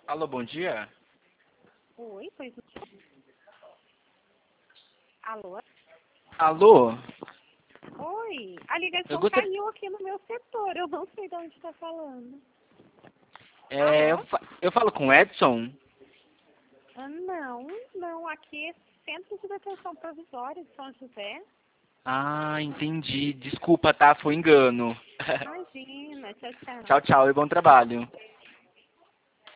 Alô, bom dia. Oi, pois não. Alô? Alô? Oi, a Eu ligação gostaria... caiu aqui no meu setor, eu não sei de onde está falando. eu Alô? eu falo com o Edson? Não, aqui é Centro de Detenção Provisória de São José. Ah, entendi. Desculpa, tá? Foi engano. Imagina, tchau, tchau. Tchau, tchau e bom trabalho.